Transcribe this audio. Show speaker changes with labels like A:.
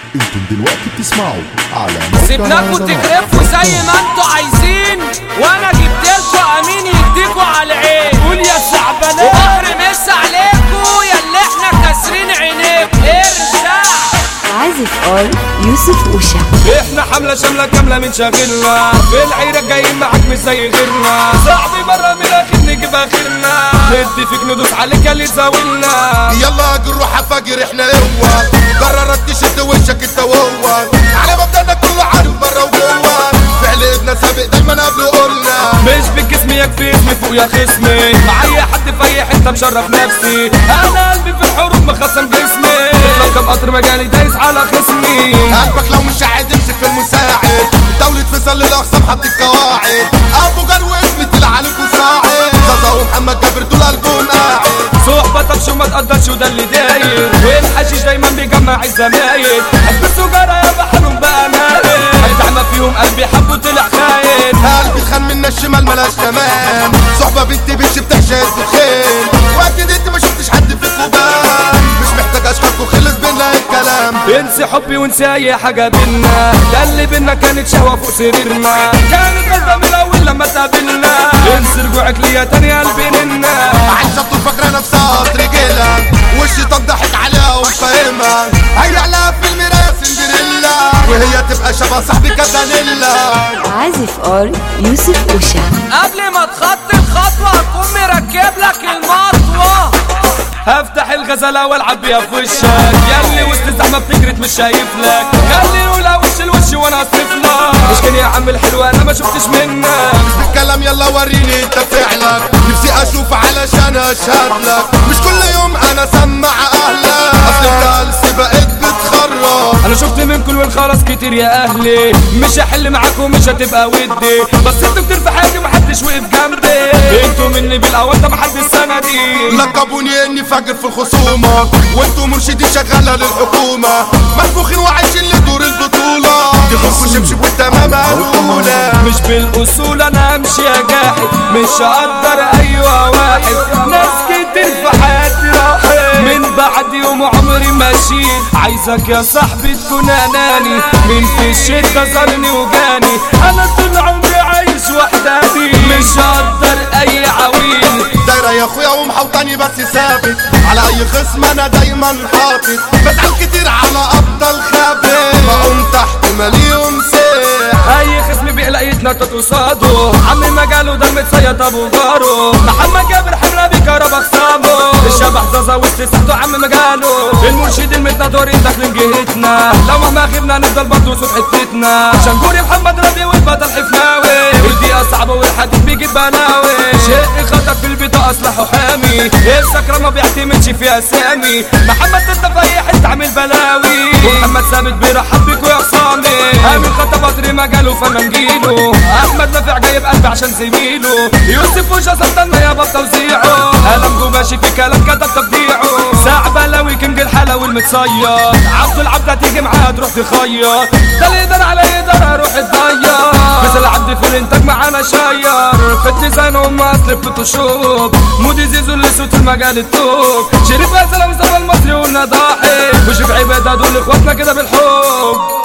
A: انتم دلوقتي بتسمعوا على
B: سيبناكوا تكرفوا زي ما انتوا عايزين، وانا جبتلكوا امين يديكوا على العين. قول يا شعبانات وبحر مس عليكوا يا اللي احنا كاسرين عينيكوا. ارجع
C: عازف يوسف اوشا.
B: احنا حملة شاملة كاملة من شاغلنا، في العيرة جايين معاك مش زي غيرنا. صاحبي مرة من الاخر نجيب اخرنا، ندي فيك ندوس عليك اللي زاولنا.
D: يلا جروح فجر احنا قوة، قررت تشد وشك انت وهو، على مبدأنا كله عارف برا وجوه، فعل ابنا سابق دايما قبل قلنا.
B: مش بالجسم يكفي اسمي فوق يا خصمي، معايا حد في اي حتة مشرف نفسي، انا قلبي في الحروب مخصم جسمي، رقم قطر مجالي دايس على خصمي.
D: قلبك لو مش قاعد امسك في المساعد، دولة فيصل للاقسام حط القواعد، ابو جار واسمي طلع عليكوا صاعد، زازا ومحمد جابر دول قلبهم قاعد.
B: صحبتك شو ما تقدرش وده اللي داير، والحشيش دايما بيجمع الزمايل، حب السجارة يا بحرهم بقى نايل، الدعمة فيهم قلبي حبه طلع خاين.
D: قلبي اتخان منا الشمال ملاش تمام، صحبة بنت بيش بتحشى الدخان، واكيد انت ما شفتش حد فيكوا بان، مش محتاج اشكركوا خلص بينا الكلام.
B: انسي حبي وانسي اي حاجة بينا، ده اللي بينا كانت شهوة فوق سريرنا، كانت غلطة من الاول لما تقابلنا، انسي رجوعك ليا تاني قلبي ننا.
D: عايشة طول فاكرة نفسها رجالة، والشيطان ضحك عليها ومفهمها، هيعلقها في المراية سندريلا، وهي تبقى شبه صاحبي كاتانيلا.
C: عازف يوسف اوشا.
B: قبل ما تخطي الخطوة اكون مركب لك المطوة، هفتح الغزالة والعب بيها في وشك، ياللي وسط الزحمة بتجرد مش شايف لك، خلي نقولها وش الوش وانا اصرف لك. مش كان يا عم الحلوة انا ما شفتش منك،
D: مش بالكلام يلا وريني انت فعلك، نفسي اشوف علشان اشهد لك، مش كل يوم انا سمع اهلك، اصل انت لسه بقيت بتخرج.
B: انا شفت منكم والخلاص كتير يا اهلي، مش هحل معاكم مش هتبقى ودي، بس انتوا كتير في حياتي محدش وقف جنبي، انتوا مني بالاول ده محدش سندي.
D: لقبوني اني فاجر في الخصومة، وانتوا مرشدين شغالة للحكومة، منفوخين وعايشين لدور البطولة، تخفوا شبشب والتمام الاولى.
B: مش بالاصول انا امشي يا جاحد، مش هقدر ايوه واحد، ناس كتير في حياتي راحت، من بعد يوم عمري ماشي، عايزك يا صاحبي تكون اناني، مين في الشدة زارني وجاني، انا طول عمري عايش وحداني، مش هقدر اي عويل.
D: دايرة يا اخويا ومحوطاني بس ثابت، على اي خصم انا دايما حاطط، بزعل كتير على ابطال خابت، بقوم تحت مليون ساح،
B: اي خصم بيقلق يتنطط قصاده، عمي مجاله ده المتصيط ابو جاره، محمد جابر حمله بكهربا خصامه، الشبح زازا وسط ساحته عم مجاله، المرشد المتنطورين داخلين جهتنا، لو مهما غبنا نفضل برضه صوت حتتنا، شنجوري محمد ربيع والبطل حفناوي، الدقيقه صعبه والحديد بيجيب بلاوي، شيء خطر في البيضه اصلحه حامي، السكره ما بيعتمدش في اسامي، محمد انت في اي حته عامل بلاوي، ومحمد ثابت بيرحب بيك ويا عصامي، امين خطب قطر مجاله فنان جيله، احمد نافع جايب قلبي عشان زميله، يوسف وشا سلطان يا باب توزيعه، قلم جوباشي في كلام كتب تبديعه، ساعة بلاوي كينج الحلا والمتصيد، عبد العبد هتيجي معاه تروح تخيط، ده اللي يقدر على يقدر هروح اتضير، مثل عبد في الانتاج معانا شاير، في الديزاين هم اصل في الفوتوشوب، مودي زيزو اللي صوت المجال التوب، شريف غزالة وزبا المصري والنضاحي، وشوف عبادة دول اخواتنا كده بالحب.